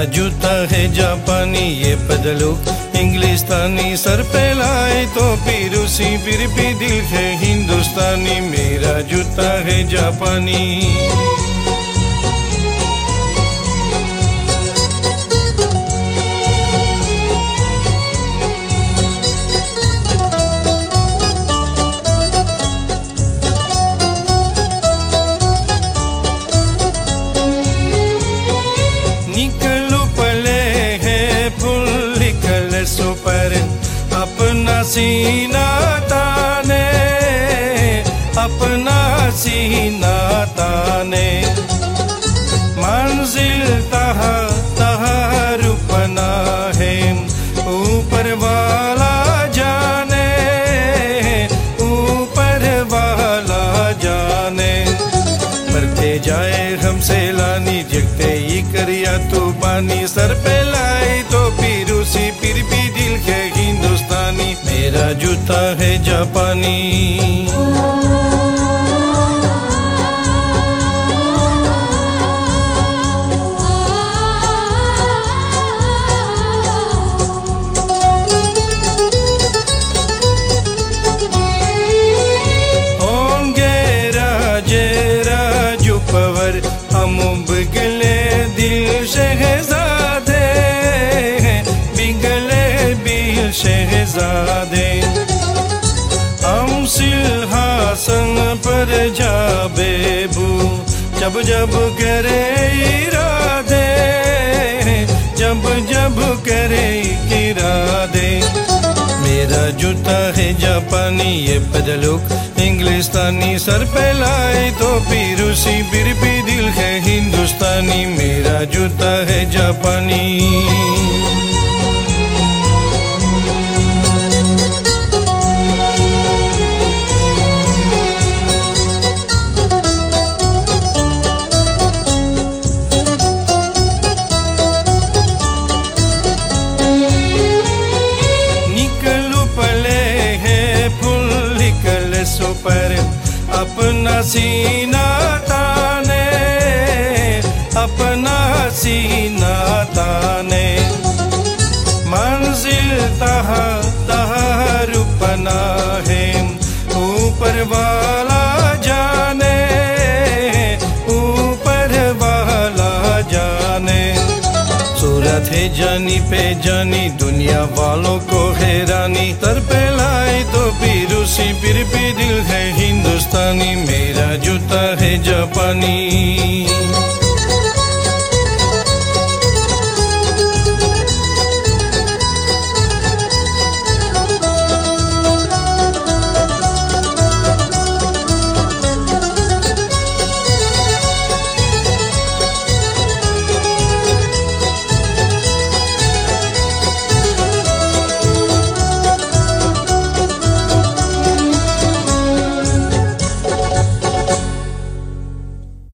जूता है जापानी, ये पदलुक इंग्लिस्तानी, सर पे लाए तो फिर रूसी, फिर भी दिल है हिंदुस्तानी। मेरा जूता है जापानी। पर अपना सीना ताने, अपना सीना ताने, मंजिल तहा तहा रुपना है, ऊपर वाला जाने, ऊपर वाला जाने। बढ़ते जाए हमसे लानी, जगते ही करिया तू पानी, सर पे लाए तो फिर उसी, फिर भी दिल है हिंदुस्तानी। मेरा जूता है जापानी। होंगे राजे राजू पवर, हम बिगले दिल शहजादे, बिगले दिल शहजादे। हम सिंहासन पर जा बेबू, जब जब करे इरादे, जब जब करे इरादे। मेरा जूता है जापानी, ये पदलुक इंग्लिस्तानी, सर पे लाए तो फिर रूसी, फिर भी दिल है हिंदुस्तानी। मेरा जूता है जापानी। पर अपना सीना ताने, अपना सीना ताने, मंजिल तहा तहा रुपना है, ऊपर वाला जाने, ऊपर वाला जाने। सूरत है जानी पे जानी, दुनिया वालों को हैरानी, सर पे लाए तो फिर उसी, फिर भी दिल है हिंदुस्तानी। मेरा जूता है जापानी।